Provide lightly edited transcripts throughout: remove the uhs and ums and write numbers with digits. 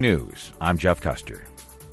News. I'm Jeff Custer.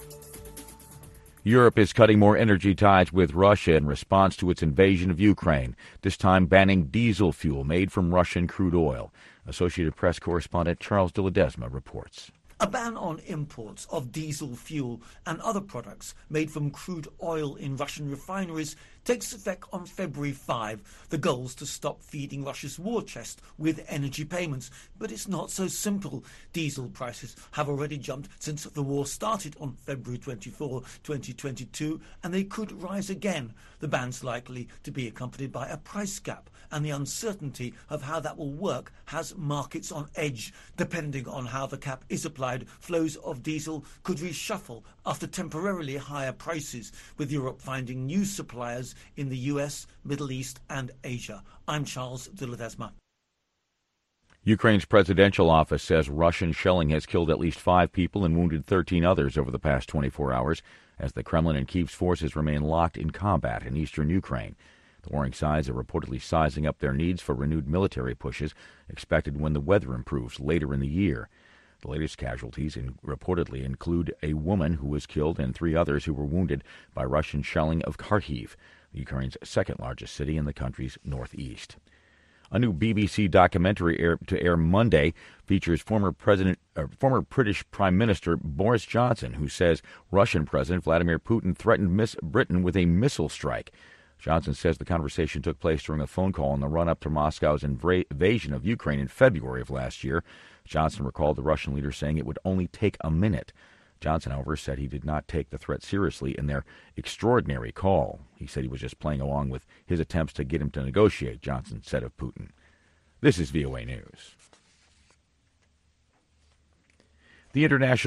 Europe is cutting more energy ties with Russia in response to its invasion of Ukraine, this time banning diesel fuel made from Russian crude oil. Associated Press correspondent Charles de Ledesma reports. A ban on imports of diesel fuel and other products made from crude oil in Russian refineries takes effect on February 5. The goal is to stop feeding Russia's war chest with energy payments. But it's not so simple. Diesel prices have already jumped since the war started on February 24, 2022, and they could rise again. The ban's likely to be accompanied by a price cap, and the uncertainty of how that will work has markets on edge. Depending on how the cap is applied, flows of diesel could reshuffle after temporarily higher prices, with Europe finding new suppliers in the US, Middle East and Asia. I'm Charles de Ledesma. Ukraine's presidential office says Russian shelling has killed at least 5 people and wounded 13 others over the past 24 hours, as the Kremlin and Kyiv's forces remain locked in combat in eastern Ukraine. The warring sides are reportedly sizing up their needs for renewed military pushes, expected when the weather improves later in the year. The latest casualties reportedly include a woman who was killed and 3 others who were wounded by Russian shelling of Kharkiv, Ukraine's second-largest city in the country's northeast. A new BBC documentary to air Monday features former British Prime Minister Boris Johnson, who says Russian President Vladimir Putin threatened Britain with a missile strike. Johnson says the conversation took place during a phone call in the run-up to Moscow's invasion of Ukraine in February of last year. Johnson recalled the Russian leader saying it would only take a minute. Johnson, however, said he did not take the threat seriously in their extraordinary call. He said he was just playing along with his attempts to get him to negotiate, Johnson said of Putin. This is VOA News. The International